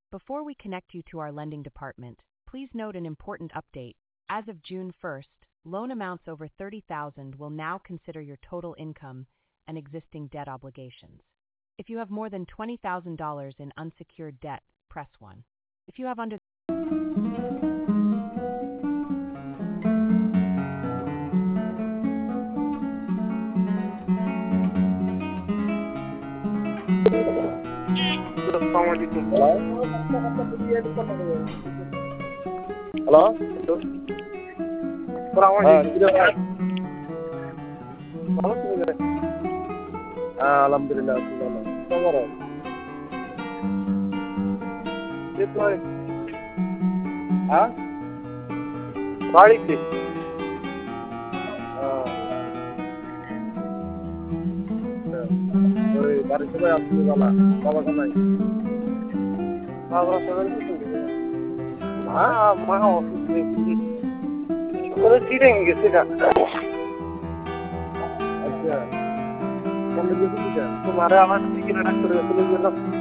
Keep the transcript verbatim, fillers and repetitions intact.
Before we connect you to our lending department, please note an important update. As of June first, loan amounts over thirty thousand dollars will now consider your total income and existing debt obligations. If you have more than twenty thousand dollars in unsecured debt, press one. If you have under hello হ্যাঁ আলহামদুলিল্লাহ হ্যাঁ বাড়িতে ওই বাড়ির সবাই আসছে বাবা বাবা নাই বাবা সবাই মা মা অসুস্থ করে চিড়ে গেছে গা আচ্ছা তোমারে আমার দিকে রাখ করে চলে গেলাম